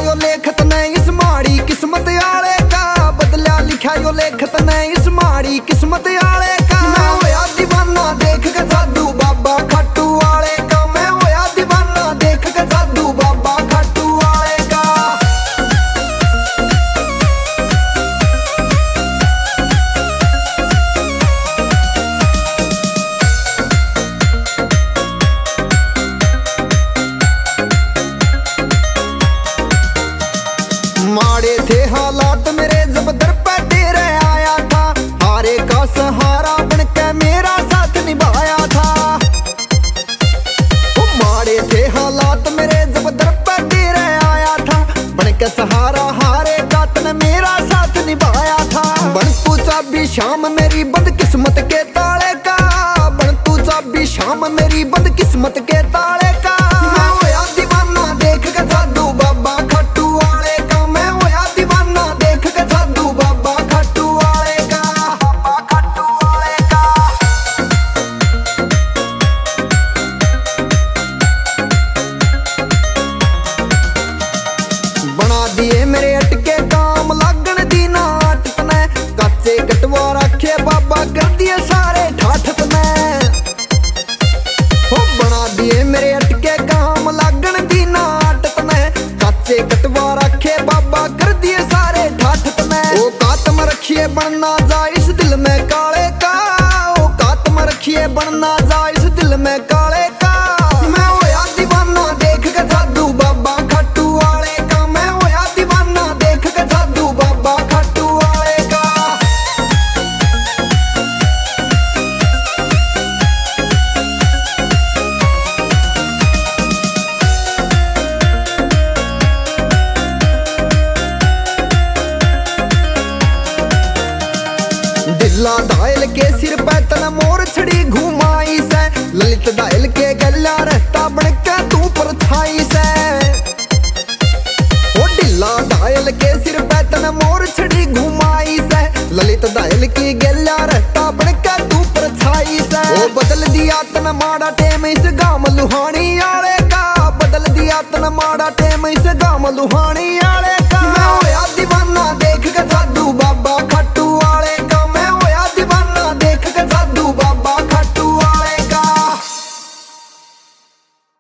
यो लेखत ने इस माड़ी किस्मत आले का, बदला लिखा यो लेखत ने इस माड़ी किस्मत आले का। मैं होया दीवाना देख के साधु बाबा खाटू वाले का, मैं होया दीवाना देख के साधु बाबा खाटू वाले का। माड़े थे हालात मेरे जब दर पे तेरे आया था, हारे का सहारा बनके मेरा साथ निभाया था। ओ माड़े थे हालात मेरे जब दर पे तेरे आया था, बनके सहारा हारे का तने मेरा साथ निभाया था। बन तू चाबी शाम मेरी बदकिस्मत के ताले का, बन तू चाबी शाम मेरी बदकिस्मत के ताले का। मैं होया दीवाना देख के साधु बाबा खाटू वाले का, मैं होया दीवाना देख के साधु बाबा खाटू वाले का, बाबा खाटू वाले का। बना दिए मेरे अटके काम लागण दी ना अटकने, काचे कटवा रखे बाबा कर दिए सारे ठाठत ने। हो बना दिए मेरे अटके काम लागण दी ना अटकने, काचे कटवा रखे बाबा कर दिए सारे ठाठत ने। ओ कातम रखिए बनना जा इस दिल में काले का, ओ कातम रखिए बनना जा इस दिल में काले का। मैं होया दीवाना देख के साधु बाबा खाटू वाले का, मैं होया दीवाना देख के साधु बाबा खाटू वाले का। दिल्ला डायल के सिर पे तना मोर छड़ी घुमाई से, ललित डायल के गला रहता बनके तू परछाई से। ओ दिल्ला डायल के सिर पे तना मोर छड़ी घुमाई से, ललित डायल की गला रहता बनके तू परछाई से। ओ बदल दिया तना माड़ा टेम इस गांव लुहानी आले का, बदल दिया तना माड़ा टेम इस गांव लुहानी